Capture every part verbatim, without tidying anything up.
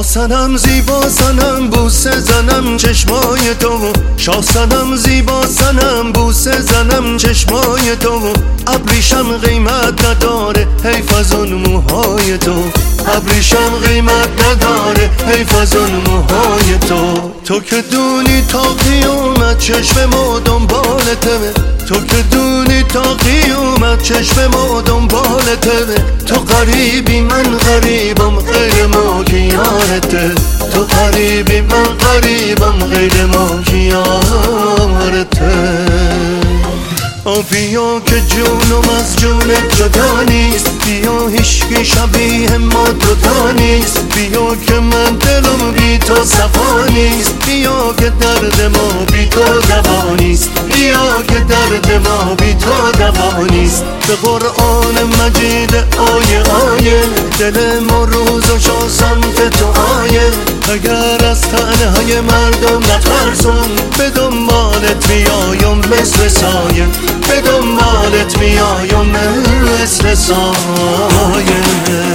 شاسنم زیبا سنم بوسه زنم چشمای تو، شاسنم زیبا سنم بوسه زنم چشمای تو. ابریشم قیمت نداره حیف از اون موهای تو، ابریشم قیمت نداره حیف از اون موهای تو. تو که دونی تا قیامت چشم ما دنبالته، تو که دونی تا قیامت چشم ما دنبالته. تو غریبی من غریبم غیر ما کی یارته، تو غریبی من غریبم غیر ما کی یارته. بیا که جونم از جونت جدا نیست، بیا هیچکی شبیه ما دوتا نیست. بیا که من دلم بی تو صفا نیست، بیا که درد ما بی تو دوا نیست، بیا که درد ما بی تو دوا نیست. به قرآن مجید آیه آیه دل ما روز و شا سمت تو آیه. اگر از تنهای مردم نترسم به دنبالت بیایم مثل سایه، به دنبالت بیایم مثل سایه.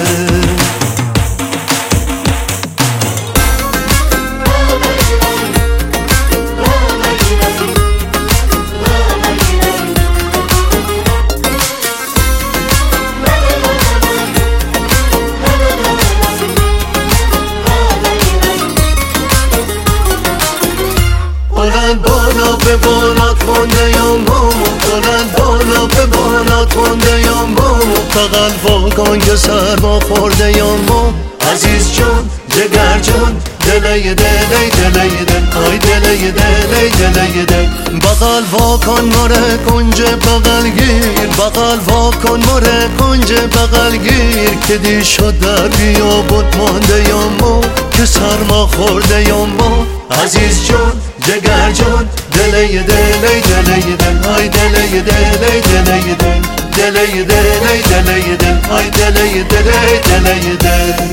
بلند بالا به بالات مونده یا مامو، بلند بالا به بالات مونده یا مامو. بغل واگان که سرما خورده یا مام. عزیز جان جگر جان دلی دلی دلی دل، آی دلی دلی دلی دل. بغل واکن مره کنج بغل گیر، بغل واکن مره کنج بغل گیر. که دی شد در بیابون مانده یا مام، که سرما خورده یا مام. عزیز جان جگر جان دلی دلی دلی دل، آی دلی دلی دلی دل، دلی دلی دلی دل، آی دلی دلی دلی دل.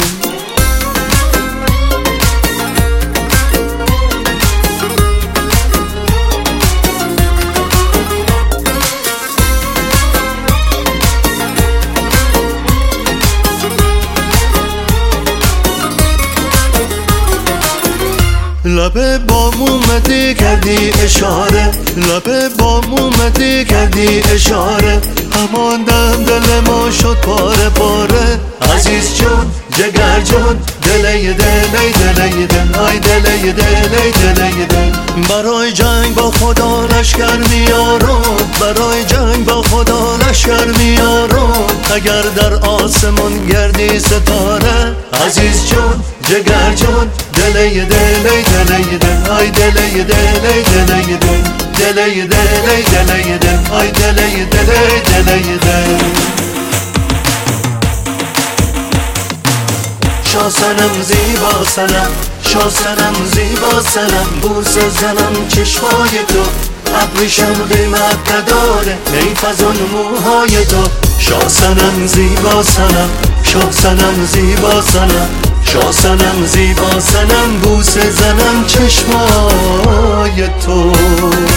لبه با مومدی کردی اشاره، لبه با مومدی کردی اشاره. همان دم دل ما شد پاره پاره. عزیز جان جگر جان دلی دلی دلی دل، آی دلی دلی دلی دل. برای جنگ با خدا لشکر میارم، برای جنگ با خدا لشکر میارم. اگر در آسمان گردی ستاره. عزیز جان جگر جان دلی دلی دلی دل، آی دلی دلی دلی دل، دلی دلی دلی دل، آی دلی دلی دلی دل. شاسنم زیبا سنم، شاسنم زیبا سنم بوسه زنم چشمای تو. ابریشم قیمت نداره حیف از اون موهای تو. شاسنم زیبا سنم، شاسنم زیبا سنم، شاسنم زیبا سنم بوسه زنم چشمای تو.